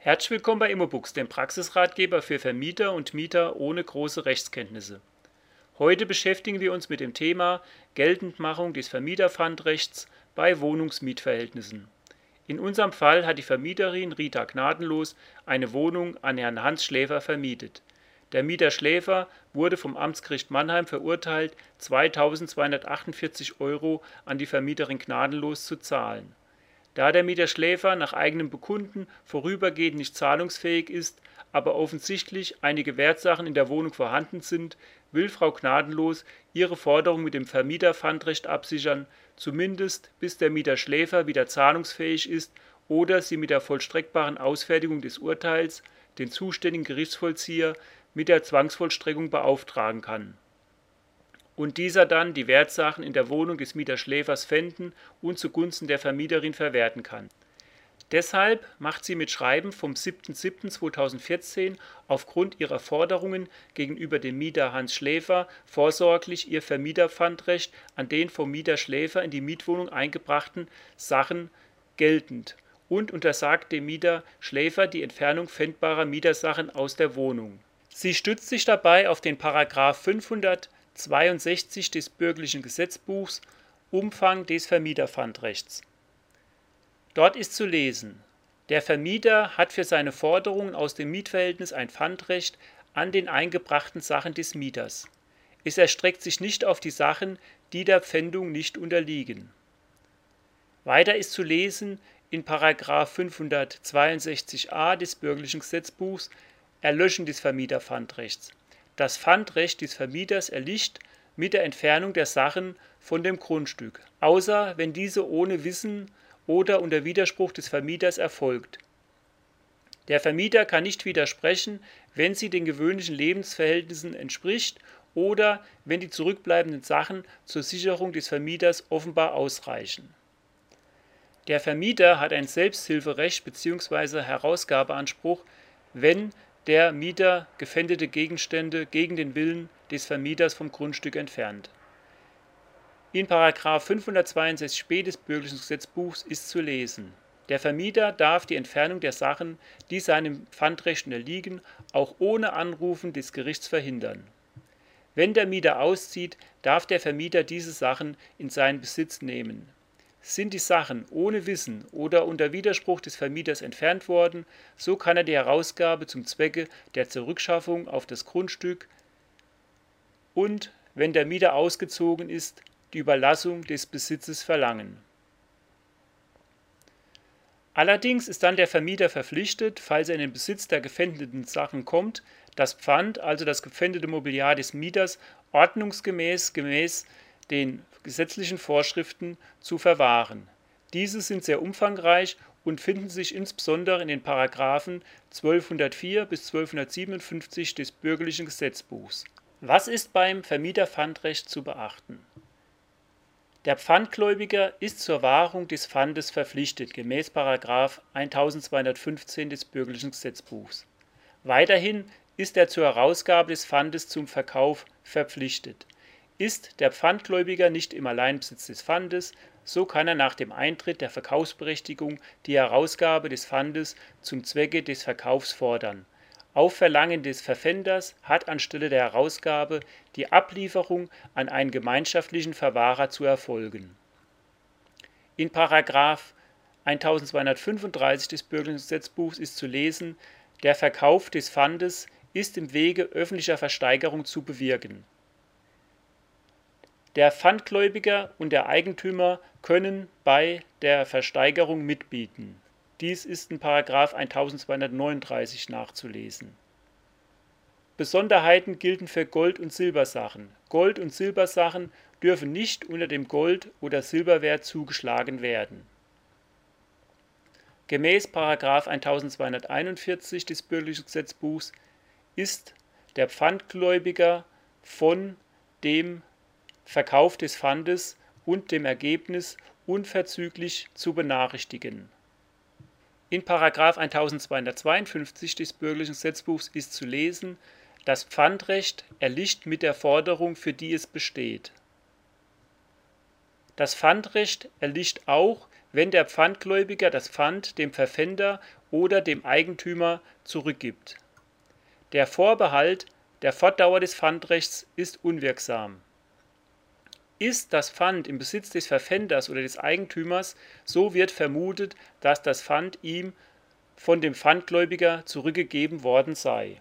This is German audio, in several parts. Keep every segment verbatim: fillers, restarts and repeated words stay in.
Herzlich willkommen bei Immobooks, dem Praxisratgeber für Vermieter und Mieter ohne große Rechtskenntnisse. Heute beschäftigen wir uns mit dem Thema Geltendmachung des Vermieterpfandrechts bei Wohnungsmietverhältnissen. In unserem Fall hat die Vermieterin Rita Gnadenlos eine Wohnung an Herrn Hans Schläfer vermietet. Der Mieter Schläfer wurde vom Amtsgericht Mannheim verurteilt, zweitausendzweihundertachtundvierzig Euro an die Vermieterin Gnadenlos zu zahlen. Da der Mieter Schläfer nach eigenem Bekunden vorübergehend nicht zahlungsfähig ist, aber offensichtlich einige Wertsachen in der Wohnung vorhanden sind, will Frau Gnadenlos ihre Forderung mit dem Vermieterpfandrecht absichern, zumindest bis der Mieter Schläfer wieder zahlungsfähig ist oder sie mit der vollstreckbaren Ausfertigung des Urteils den zuständigen Gerichtsvollzieher mit der Zwangsvollstreckung beauftragen kann und dieser dann die Wertsachen in der Wohnung des Mieter Schläfers pfänden und zugunsten der Vermieterin verwerten kann. Deshalb macht sie mit Schreiben vom siebten siebten zweitausendvierzehn aufgrund ihrer Forderungen gegenüber dem Mieter Hans Schläfer vorsorglich ihr Vermieterpfandrecht an den vom Mieter Schläfer in die Mietwohnung eingebrachten Sachen geltend und untersagt dem Mieter Schläfer die Entfernung pfändbarer Mietersachen aus der Wohnung. Sie stützt sich dabei auf den Paragraph fünfhundertzweiundsechzig des Bürgerlichen Gesetzbuchs Umfang des Vermieterpfandrechts. Dort ist zu lesen: Der Vermieter hat für seine Forderungen aus dem Mietverhältnis ein Pfandrecht an den eingebrachten Sachen des Mieters. Es erstreckt sich nicht auf die Sachen, die der Pfändung nicht unterliegen. Weiter ist zu lesen in Paragraph fünfhundertzweiundsechzig a des Bürgerlichen Gesetzbuchs Erlöschen des Vermieterpfandrechts. Das Pfandrecht des Vermieters erlischt mit der Entfernung der Sachen von dem Grundstück, außer wenn diese ohne Wissen oder unter Widerspruch des Vermieters erfolgt. Der Vermieter kann nicht widersprechen, wenn sie den gewöhnlichen Lebensverhältnissen entspricht oder wenn die zurückbleibenden Sachen zur Sicherung des Vermieters offenbar ausreichen. Der Vermieter hat ein Selbsthilferecht bzw. Herausgabeanspruch, wenn der Mieter gefändete Gegenstände gegen den Willen des Vermieters vom Grundstück entfernt. In Paragraph fünfhundertzweiundsechzig b des Bürgerlichen Gesetzbuchs ist zu lesen: Der Vermieter darf die Entfernung der Sachen, die seinem Pfandrecht unterliegen, auch ohne Anrufen des Gerichts verhindern. Wenn der Mieter auszieht, darf der Vermieter diese Sachen in seinen Besitz nehmen. Sind die Sachen ohne Wissen oder unter Widerspruch des Vermieters entfernt worden, so kann er die Herausgabe zum Zwecke der Zurückschaffung auf das Grundstück und, wenn der Mieter ausgezogen ist, die Überlassung des Besitzes verlangen. Allerdings ist dann der Vermieter verpflichtet, falls er in den Besitz der gepfändeten Sachen kommt, das Pfand, also das gepfändete Mobiliar des Mieters, ordnungsgemäß gemäß den gesetzlichen Vorschriften zu verwahren. Diese sind sehr umfangreich und finden sich insbesondere in den Paragraphen zwölfhundertvier bis zwölfhundertsiebenundfünfzig des Bürgerlichen Gesetzbuchs. Was ist beim Vermieterpfandrecht zu beachten? Der Pfandgläubiger ist zur Wahrung des Pfandes verpflichtet, gemäß Paragraph eintausendzweihundertfünfzehn des Bürgerlichen Gesetzbuchs. Weiterhin ist er zur Herausgabe des Pfandes zum Verkauf verpflichtet. Ist der Pfandgläubiger nicht im Alleinbesitz des Pfandes, so kann er nach dem Eintritt der Verkaufsberechtigung die Herausgabe des Pfandes zum Zwecke des Verkaufs fordern. Auf Verlangen des Verpfänders hat anstelle der Herausgabe die Ablieferung an einen gemeinschaftlichen Verwahrer zu erfolgen. In Paragraph eintausendzweihundertfünfunddreißig des Bürgerlichen Gesetzbuchs ist zu lesen: Der Verkauf des Pfandes ist im Wege öffentlicher Versteigerung zu bewirken. Der Pfandgläubiger und der Eigentümer können bei der Versteigerung mitbieten. Dies ist in Paragraph eintausendzweihundertneununddreißig nachzulesen. Besonderheiten gelten für Gold- und Silbersachen. Gold- und Silbersachen dürfen nicht unter dem Gold- oder Silberwert zugeschlagen werden. Gemäß Paragraph eintausendzweihunderteinundvierzig des Bürgerlichen Gesetzbuchs ist der Pfandgläubiger von dem Verkauf des Pfandes und dem Ergebnis unverzüglich zu benachrichtigen. In Paragraph eintausendzweihundertzweiundfünfzig des Bürgerlichen Gesetzbuchs ist zu lesen: Das Pfandrecht erlischt mit der Forderung, für die es besteht. Das Pfandrecht erlischt auch, wenn der Pfandgläubiger das Pfand dem Verpfänder oder dem Eigentümer zurückgibt. Der Vorbehalt der Fortdauer des Pfandrechts ist unwirksam. Ist das Pfand im Besitz des Verpfänders oder des Eigentümers, so wird vermutet, dass das Pfand ihm von dem Pfandgläubiger zurückgegeben worden sei.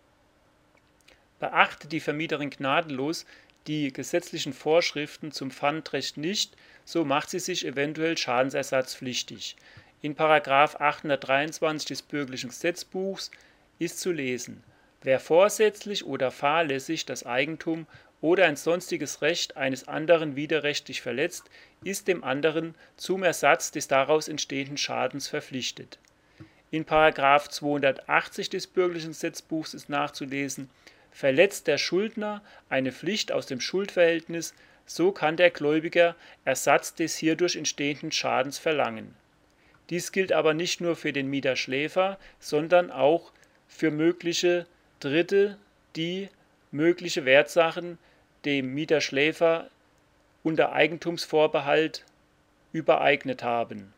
Beachtet die Vermieterin gnadenlos die gesetzlichen Vorschriften zum Pfandrecht nicht, so macht sie sich eventuell schadensersatzpflichtig. In Paragraph achthundertdreiundzwanzig des Bürgerlichen Gesetzbuchs ist zu lesen: Wer vorsätzlich oder fahrlässig das Eigentum oder ein sonstiges Recht eines anderen widerrechtlich verletzt, ist dem anderen zum Ersatz des daraus entstehenden Schadens verpflichtet. In Paragraph zweihundertachtzig des Bürgerlichen Gesetzbuchs ist nachzulesen: Verletzt der Schuldner eine Pflicht aus dem Schuldverhältnis, so kann der Gläubiger Ersatz des hierdurch entstehenden Schadens verlangen. Dies gilt aber nicht nur für den Mieter-Schläfer, sondern auch für mögliche Dritte, die mögliche Wertsachen dem Mieter-Schläfer unter Eigentumsvorbehalt übereignet haben.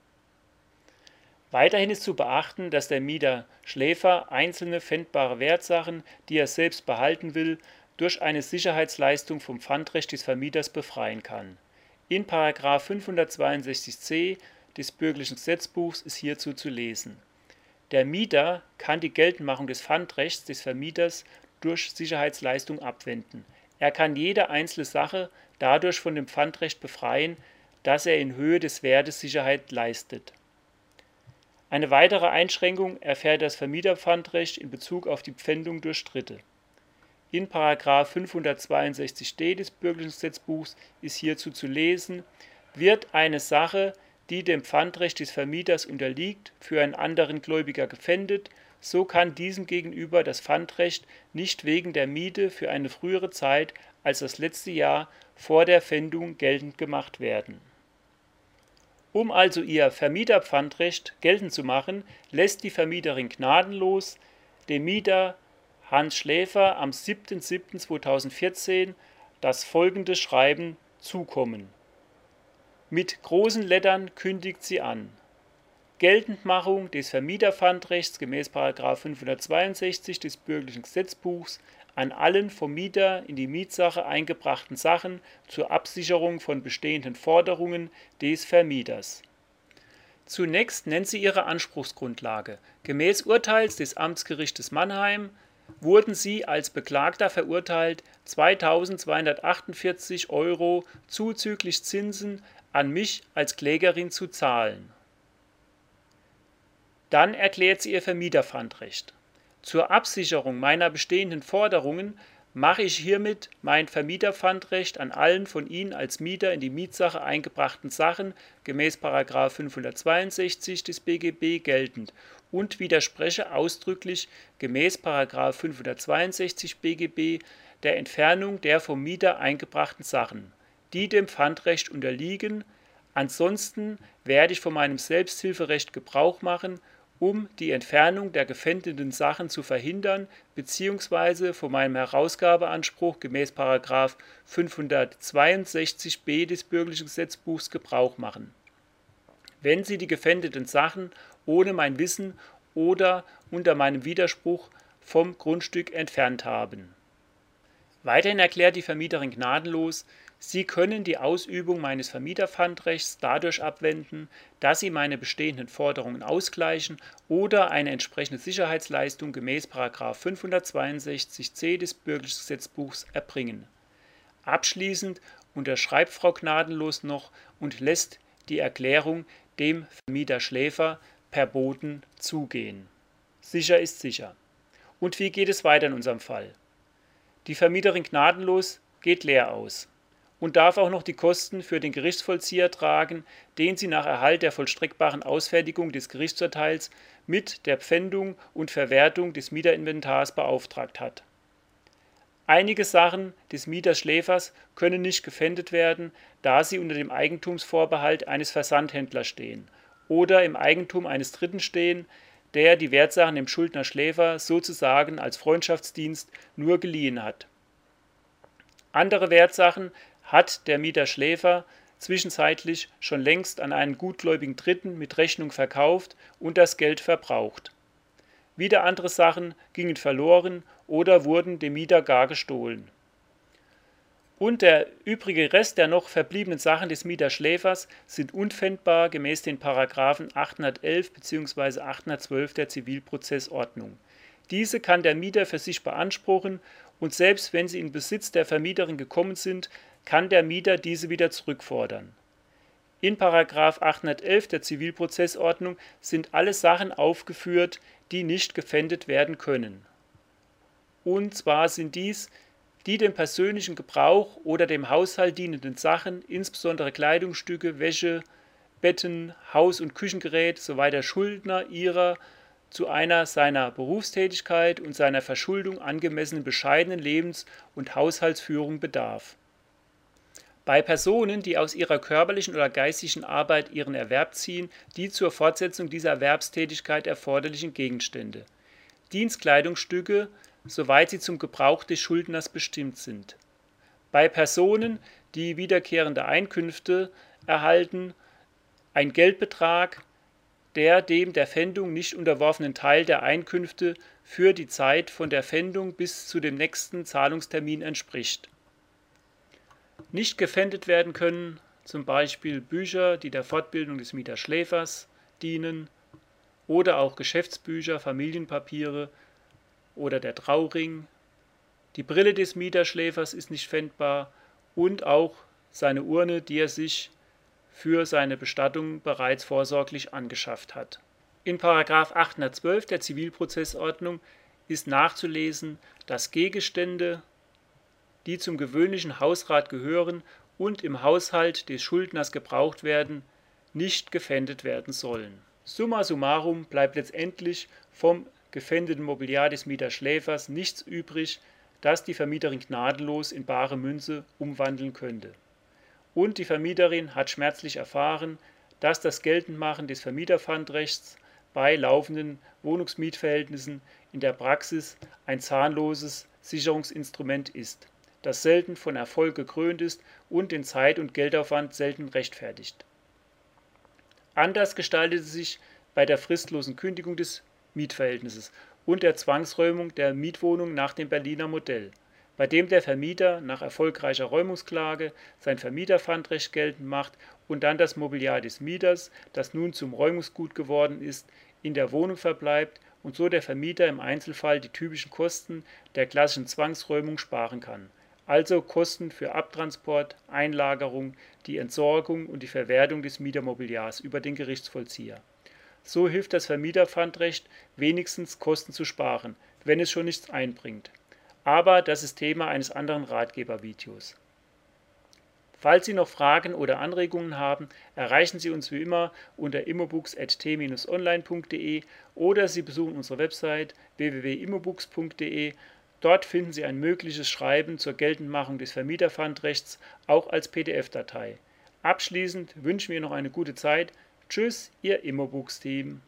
Weiterhin ist zu beachten, dass der Mieter-Schläfer einzelne pfändbare Wertsachen, die er selbst behalten will, durch eine Sicherheitsleistung vom Pfandrecht des Vermieters befreien kann. In Paragraph fünfhundertzweiundsechzig c des Bürgerlichen Gesetzbuchs ist hierzu zu lesen: Der Mieter kann die Geltendmachung des Pfandrechts des Vermieters durch Sicherheitsleistung abwenden. Er kann jede einzelne Sache dadurch von dem Pfandrecht befreien, dass er in Höhe des Wertes Sicherheit leistet. Eine weitere Einschränkung erfährt das Vermieterpfandrecht in Bezug auf die Pfändung durch Dritte. In Paragraph fünfhundertzweiundsechzig d des Bürgerlichen Gesetzbuchs ist hierzu zu lesen: Wird eine Sache, die dem Pfandrecht des Vermieters unterliegt, für einen anderen Gläubiger gepfändet, so kann diesem gegenüber das Pfandrecht nicht wegen der Miete für eine frühere Zeit als das letzte Jahr vor der Pfändung geltend gemacht werden. Um also ihr Vermieterpfandrecht geltend zu machen, lässt die Vermieterin gnadenlos dem Mieter Hans Schläfer am siebten siebten zweitausendvierzehn das folgende Schreiben zukommen. Mit großen Lettern kündigt sie an: Geltendmachung des Vermieterpfandrechts gemäß Paragraph fünfhundertzweiundsechzig des Bürgerlichen Gesetzbuchs an allen vom Mieter in die Mietsache eingebrachten Sachen zur Absicherung von bestehenden Forderungen des Vermieters. Zunächst nennt sie ihre Anspruchsgrundlage. Gemäß Urteils des Amtsgerichtes Mannheim wurden sie als Beklagter verurteilt, zweitausendzweihundertachtundvierzig Euro zuzüglich Zinsen an mich als Klägerin zu zahlen. Dann erklärt sie ihr Vermieterpfandrecht. Zur Absicherung meiner bestehenden Forderungen mache ich hiermit mein Vermieterpfandrecht an allen von Ihnen als Mieter in die Mietsache eingebrachten Sachen gemäß Paragraph fünfhundertzweiundsechzig des B G B geltend und widerspreche ausdrücklich gemäß Paragraph fünfhundertzweiundsechzig B G B der Entfernung der vom Mieter eingebrachten Sachen, die dem Pfandrecht unterliegen. Ansonsten werde ich von meinem Selbsthilferecht Gebrauch machen, um die Entfernung der gepfändeten Sachen zu verhindern bzw. von meinem Herausgabeanspruch gemäß Paragraph fünfhundertzweiundsechzig b des Bürgerlichen Gesetzbuchs Gebrauch machen, wenn sie die gepfändeten Sachen ohne mein Wissen oder unter meinem Widerspruch vom Grundstück entfernt haben. Weiterhin erklärt die Vermieterin gnadenlos: Sie können die Ausübung meines Vermieterpfandrechts dadurch abwenden, dass Sie meine bestehenden Forderungen ausgleichen oder eine entsprechende Sicherheitsleistung gemäß Paragraph fünfhundertzweiundsechzig c des Bürgerlichen Gesetzbuchs erbringen. Abschließend unterschreibt Frau Gnadenlos noch und lässt die Erklärung dem Vermieter Schläfer per Boten zugehen. Sicher ist sicher. Und wie geht es weiter in unserem Fall? Die Vermieterin Gnadenlos geht leer aus und darf auch noch die Kosten für den Gerichtsvollzieher tragen, den sie nach Erhalt der vollstreckbaren Ausfertigung des Gerichtsurteils mit der Pfändung und Verwertung des Mieterinventars beauftragt hat. Einige Sachen des Mieter-Schläfers können nicht gepfändet werden, da sie unter dem Eigentumsvorbehalt eines Versandhändlers stehen oder im Eigentum eines Dritten stehen, der die Wertsachen dem Schuldner Schläfer sozusagen als Freundschaftsdienst nur geliehen hat. Andere Wertsachen hat der Mieter Schläfer zwischenzeitlich schon längst an einen gutgläubigen Dritten mit Rechnung verkauft und das Geld verbraucht. Wieder andere Sachen gingen verloren oder wurden dem Mieter gar gestohlen. Und der übrige Rest der noch verbliebenen Sachen des Mieterschläfers sind unpfändbar gemäß den Paragraphen achthundertelf bzw. achthundertzwölf der Zivilprozessordnung. Diese kann der Mieter für sich beanspruchen und selbst wenn sie in Besitz der Vermieterin gekommen sind, kann der Mieter diese wieder zurückfordern. In Paragraph achthundertelf der Zivilprozessordnung sind alle Sachen aufgeführt, die nicht gepfändet werden können. Und zwar sind dies die dem persönlichen Gebrauch oder dem Haushalt dienenden Sachen, insbesondere Kleidungsstücke, Wäsche, Betten, Haus- und Küchengerät, soweit der Schuldner ihrer zu einer seiner Berufstätigkeit und seiner Verschuldung angemessenen bescheidenen Lebens- und Haushaltsführung bedarf. Bei Personen, die aus ihrer körperlichen oder geistigen Arbeit ihren Erwerb ziehen, die zur Fortsetzung dieser Erwerbstätigkeit erforderlichen Gegenstände. Dienstkleidungsstücke, soweit sie zum Gebrauch des Schuldners bestimmt sind. Bei Personen, die wiederkehrende Einkünfte erhalten, ein Geldbetrag, der dem der Pfändung nicht unterworfenen Teil der Einkünfte für die Zeit von der Pfändung bis zu dem nächsten Zahlungstermin entspricht. Nicht gepfändet werden können zum Beispiel Bücher, die der Fortbildung des Mieterschläfers dienen, oder auch Geschäftsbücher, Familienpapiere oder der Trauring. Die Brille des Mieterschläfers ist nicht pfändbar und auch seine Urne, die er sich für seine Bestattung bereits vorsorglich angeschafft hat. In Paragraph achthundertzwölf der Zivilprozessordnung ist nachzulesen, dass Gegenstände, die zum gewöhnlichen Hausrat gehören und im Haushalt des Schuldners gebraucht werden, nicht gepfändet werden sollen. Summa summarum bleibt letztendlich vom gepfändeten Mobiliar des Mieterschläfers nichts übrig, das die Vermieterin gnadenlos in bare Münze umwandeln könnte. Und die Vermieterin hat schmerzlich erfahren, dass das Geltendmachen des Vermieterpfandrechts bei laufenden Wohnungsmietverhältnissen in der Praxis ein zahnloses Sicherungsinstrument ist, das selten von Erfolg gekrönt ist und den Zeit- und Geldaufwand selten rechtfertigt. Anders gestaltete sich bei der fristlosen Kündigung des Mietverhältnisses und der Zwangsräumung der Mietwohnung nach dem Berliner Modell, bei dem der Vermieter nach erfolgreicher Räumungsklage sein Vermieterpfandrecht geltend macht und dann das Mobiliar des Mieters, das nun zum Räumungsgut geworden ist, in der Wohnung verbleibt und so der Vermieter im Einzelfall die typischen Kosten der klassischen Zwangsräumung sparen kann, also Kosten für Abtransport, Einlagerung, die Entsorgung und die Verwertung des Mietermobiliars über den Gerichtsvollzieher. So hilft das Vermieterpfandrecht wenigstens Kosten zu sparen, wenn es schon nichts einbringt. Aber das ist Thema eines anderen Ratgebervideos. Falls Sie noch Fragen oder Anregungen haben, erreichen Sie uns wie immer unter immobooks at t bindestrich online punkt de oder Sie besuchen unsere Website w w w punkt immobooks punkt de. Dort finden Sie ein mögliches Schreiben zur Geltendmachung des Vermieterpfandrechts auch als P D F-Datei. Abschließend wünschen wir noch eine gute Zeit. Tschüss, Ihr Immobooks-Team.